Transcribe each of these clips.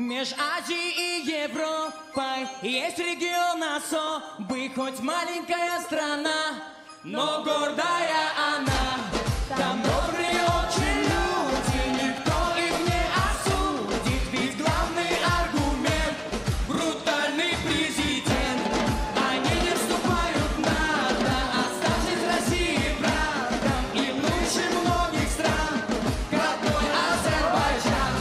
Меж Азией и Европой есть регион особый, хоть маленькая страна, но гордая она. Там добрые очень люди, никто их не осудит, ведь главный аргумент — брутальный президент. Они не вступают в НАТО, оставшись России братом, и лучше многих стран, родной Азербайджан.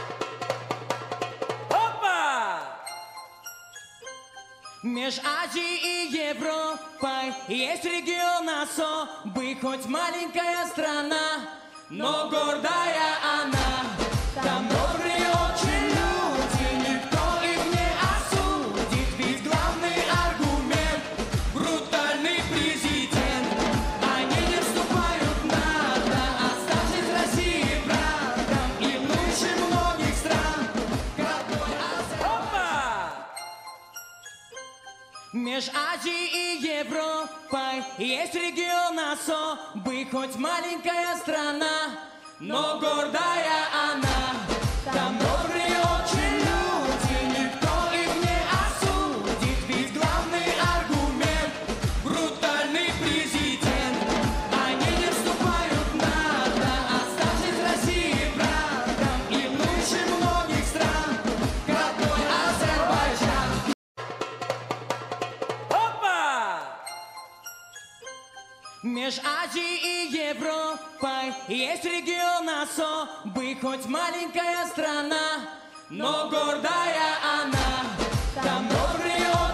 Меж Азией и Европой есть регион особый, хоть маленькая страна, но гордая она. Там добрые очень люди, никто их не осудит, ведь главный аргумент — брутальный президент. Они не вступают в НАТО, оставшись России братом, и лучше многих стран, родной Азербайджан. Меж Азией и Европой есть регион особый, хоть маленькая страна, но гордая она. Там добрые очень люди, никто их не осудит, ведь главный аргумент — брутальный президент. Они не вступают в НАТО, оставшись России братом, и лучше многих стран, родной Азербайджан. Меж Азией и Европой есть регион особый, хоть маленькая страна, но гордая она. Там добрые